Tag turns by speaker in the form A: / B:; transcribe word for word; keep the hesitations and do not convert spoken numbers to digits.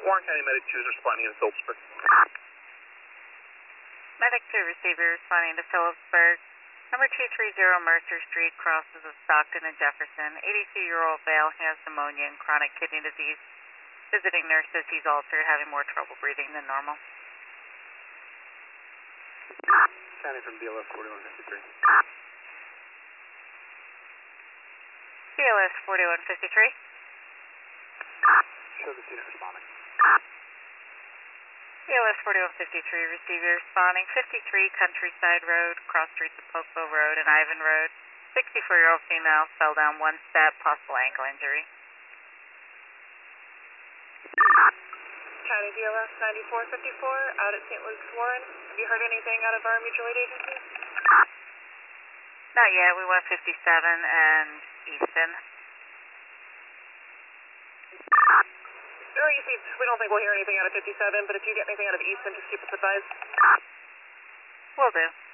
A: Warren County Medic two is responding in Phillipsburg.
B: Medic two receiver responding to Phillipsburg. Number two three zero Mercer Street crosses of Stockton and Jefferson. eighty-two-year-old male has pneumonia and chronic kidney disease. Visiting nurse says he's altered, having more trouble breathing than normal.
A: County from B L S forty-one fifty-three.
B: B L S forty-one fifty-three.
A: Show the scene responding.
B: B L S forty-one fifty-three, receiver responding, fifty-three Countryside Road, cross streets of Pokebo Road and Ivan Road. sixty-four-year-old female fell down one step, possible ankle injury.
C: County B L S ninety-four fifty-four, out at Saint Luke's Warren. Have you heard anything out of our mutual aid agency?
B: Not yet, we went fifty-seven and Easton.
C: Or you see, we don't think we'll hear anything out of fifty-seven, but if you get anything out of Easton, just keep us advised.
B: Will do.